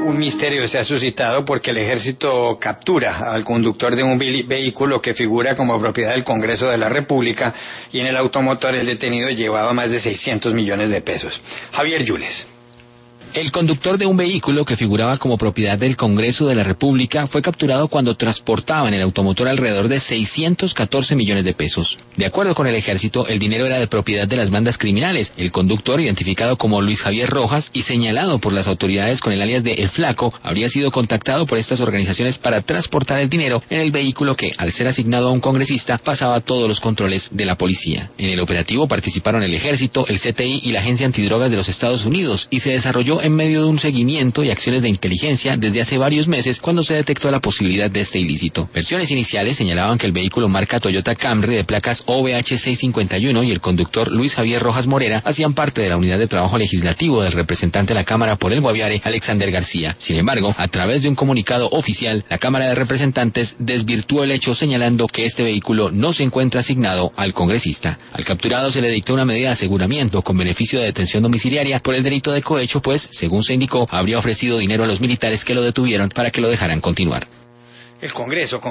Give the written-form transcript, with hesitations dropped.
un misterio se ha suscitado porque el ejército captura al conductor de un vehículo que figura como propiedad del Congreso de la República, y en el automotor el detenido llevaba más de 600 millones de pesos. Javier Yules. El conductor de un vehículo que figuraba como propiedad del Congreso de la República fue capturado cuando transportaba en el automotor alrededor de 614 millones de pesos. De acuerdo con el ejército, el dinero era de propiedad de las bandas criminales. El conductor, identificado como Luis Javier Rojas y señalado por las autoridades con el alias de El Flaco, habría sido contactado por estas organizaciones para transportar el dinero en el vehículo que, al ser asignado a un congresista, pasaba todos los controles de la policía. En el operativo participaron el ejército, el CTI y la Agencia Antidrogas de los Estados Unidos, y se desarrolló en medio de un seguimiento y acciones de inteligencia desde hace varios meses, cuando se detectó la posibilidad de este ilícito. Versiones iniciales señalaban que el vehículo marca Toyota Camry de placas OVH651 y el conductor Luis Javier Rojas Morera hacían parte de la unidad de trabajo legislativo del representante de la Cámara por el Guaviare, Alexander García. Sin embargo, a través de un comunicado oficial, la Cámara de Representantes desvirtuó el hecho, señalando que este vehículo no se encuentra asignado al congresista. Al capturado se le dictó una medida de aseguramiento con beneficio de detención domiciliaria por el delito de cohecho, pues, según se indicó, habría ofrecido dinero a los militares que lo detuvieron para que lo dejaran continuar. El Congreso